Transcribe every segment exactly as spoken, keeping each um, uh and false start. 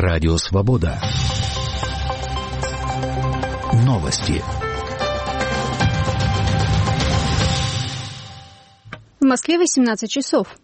Радио Свобода. Новости. В Москве восемнадцать часов.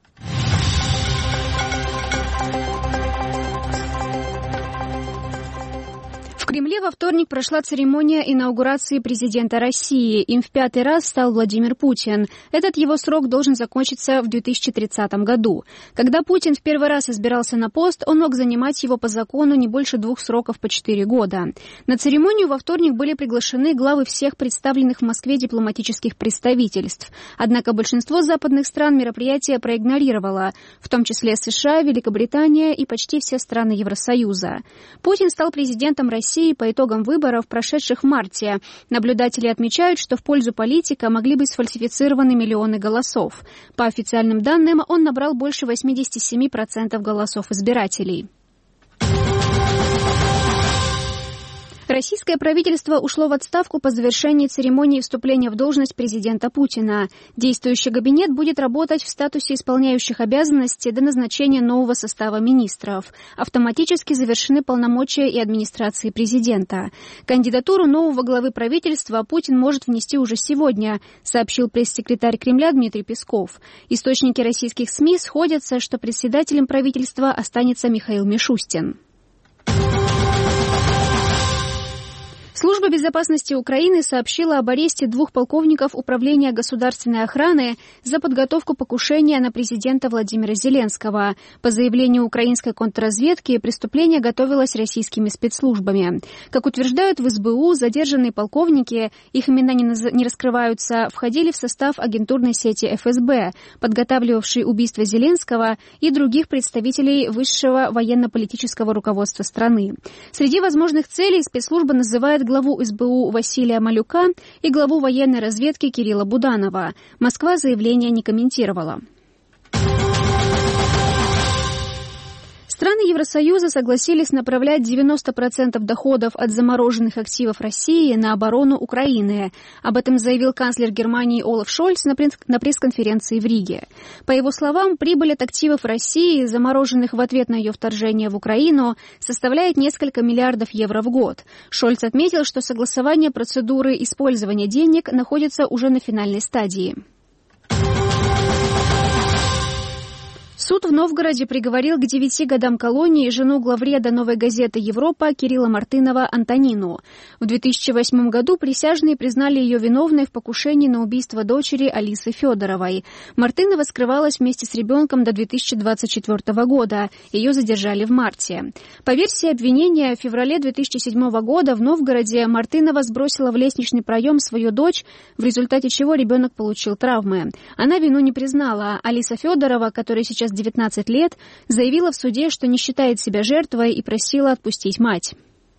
В Кремле во вторник прошла церемония инаугурации президента России. Им в пятый раз стал Владимир Путин. Этот его срок должен закончиться в две тысячи тридцатом году. Когда Путин в первый раз избирался на пост, он мог занимать его по закону не больше двух сроков по четыре года. На церемонию во вторник были приглашены главы всех представленных в Москве дипломатических представительств. Однако большинство западных стран мероприятие проигнорировало, в том числе США, Великобритания и почти все страны Евросоюза. Путин стал президентом России по итогам выборов, прошедших в марте. Наблюдатели отмечают, что в пользу политика могли быть сфальсифицированы миллионы голосов. По официальным данным, он набрал больше восемьдесят семь процентов голосов избирателей. Российское правительство ушло в отставку по завершении церемонии вступления в должность президента Путина. Действующий кабинет будет работать в статусе исполняющих обязанности до назначения нового состава министров. Автоматически завершены полномочия и администрации президента. Кандидатуру нового главы правительства Путин может внести уже сегодня, сообщил пресс-секретарь Кремля Дмитрий Песков. Источники российских СМИ сходятся, что председателем правительства останется Михаил Мишустин. Служба безопасности Украины сообщила об аресте двух полковников Управления государственной охраны за подготовку покушения на президента Владимира Зеленского. По заявлению украинской контрразведки, преступление готовилось российскими спецслужбами. Как утверждают в эс бэ у, задержанные полковники, их имена не, наз... не раскрываются, входили в состав агентурной сети эф эс бэ, подготавливавшей убийство Зеленского и других представителей высшего военно-политического руководства страны. Среди возможных целей спецслужба называет главу эс бэ у Василия Малюка и главу военной разведки Кирилла Буданова. Москва заявление не комментировала. Страны Евросоюза согласились направлять девяносто процентов доходов от замороженных активов России на оборону Украины. Об этом заявил канцлер Германии Олаф Шольц на пресс-конференции в Риге. По его словам, прибыль от активов России, замороженных в ответ на ее вторжение в Украину, составляет несколько миллиардов евро в год. Шольц отметил, что согласование процедуры использования денег находится уже на финальной стадии. Суд в Новгороде приговорил к девяти годам колонии жену главреда «Новой газеты Европа» Кирилла Мартынова Антонину. В две тысячи восьмом году присяжные признали ее виновной в покушении на убийство дочери Алисы Федоровой. Мартынова скрывалась вместе с ребенком до две тысячи двадцать четвёртого года. Ее задержали в марте. По версии обвинения, в феврале две тысячи седьмого года в Новгороде Мартынова сбросила в лестничный проем свою дочь, в результате чего ребенок получил травмы. Она вину не признала. Алиса Федорова, которая сейчас девятнадцать лет, заявила в суде, что не считает себя жертвой и просила отпустить мать.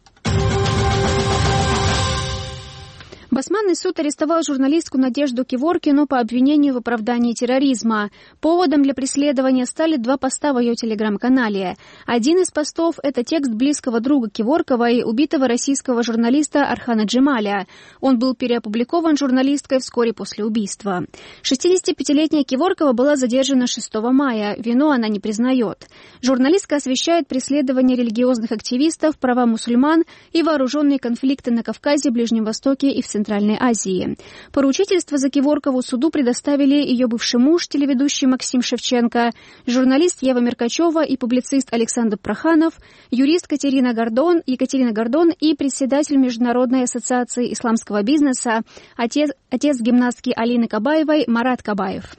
Басманный суд арестовал журналистку Надежду Кеворкину по обвинению в оправдании терроризма. Поводом для преследования стали два поста в ее телеграм-канале. Один из постов – это текст близкого друга Кеворковой, убитого российского журналиста Архана Джемаля. Он был переопубликован журналисткой вскоре после убийства. шестидесятипятилетняя Кеворкова была задержана шестого мая. Вину она не признает. Журналистка освещает преследование религиозных активистов, права мусульман и вооруженные конфликты на Кавказе, Ближнем Востоке и в Центральной Центральной Азии. Поручительство за Кеворкову суду предоставили ее бывший муж, телеведущий Максим Шевченко, журналист Ева Меркачева и публицист Александр Проханов, юрист Катерина Гордон, Екатерина Гордон и председатель Международной ассоциации исламского бизнеса, отец, отец гимнастки Алины Кабаевой Марат Кабаев.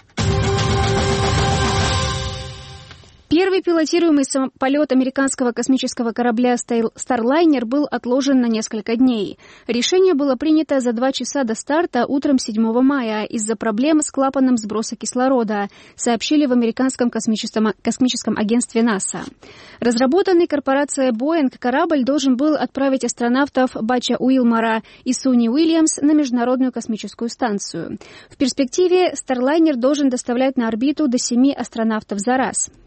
Первый пилотируемый полет американского космического корабля Starliner был отложен на несколько дней. Решение было принято за два часа до старта утром седьмого мая из-за проблем с клапаном сброса кислорода, сообщили в американском космическом, космическом агентстве НАСА. Разработанный корпорацией Boeing корабль должен был отправить астронавтов Бача Уилмора и Суни Уильямс на Международную космическую станцию. В перспективе Starliner должен доставлять на орбиту до семи астронавтов за раз.